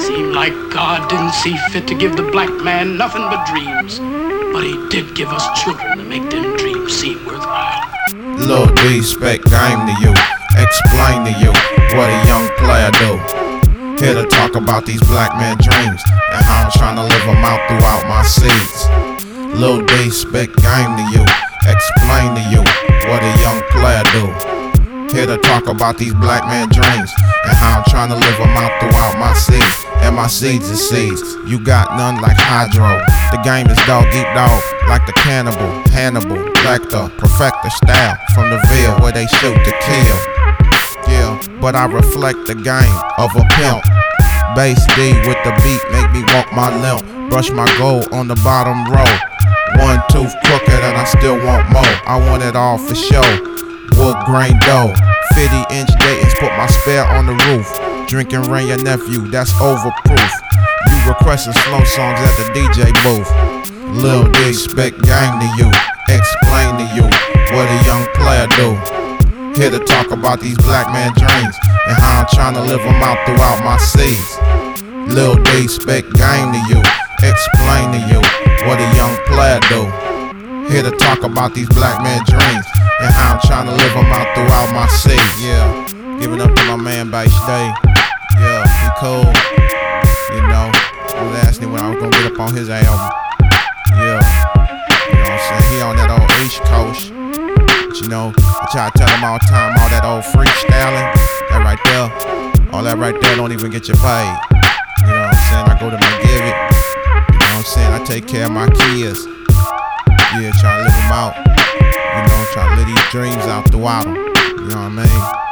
Seemed like God didn't see fit to give the black man nothing but dreams. But he did give us children to make them dreams seem worthwhile. Lil D spec game to you, explain to you what a young player do. Here to talk about these black man dreams and how I'm trying to live them out throughout my seeds. Lil D spec game to you, explain to you what a young player do. Here to talk about these black man dreams and how I'm trying to live them out throughout my seeds. And my seeds is seeds, you got none like Hydro. The game is dog eat dog, like the cannibal, Hannibal, Lecter, Perfector style from the Ville where they shoot to kill. Yeah, but I reflect the game of a pimp. Bass D with the beat make me walk my limp. Brush my gold on the bottom row. One tooth crooked and I still want more. I want it all for show. Wood grain dough, 50-inch Dayton's put my spare on the roof. Drinking rain your nephew, that's overproof. You requesting slow songs at the DJ booth. Lil D spec game to you, explain to you what a young player do. Here to talk about these black man dreams and how I'm trying to live them out throughout my seeds. Lil D spec game to you, explain to you what a young player do. Here to talk about these black man dreams and how I'm trying to live them out throughout my seeds. Yeah, giving up to my man Bass D. Yeah, he cool. You know, he was asking me when I was gonna get up on his album. Yeah, you know what I'm saying? He on that old East Coast. But you know, I try to tell him all the time, all that old freestyling, that right there, all that right there don't even get you paid. You know what I'm saying? I go to my give it. You know what I'm saying? I take care of my kids. Yeah, try to live them out. You know, try to live these dreams out throughout them. You know what I mean?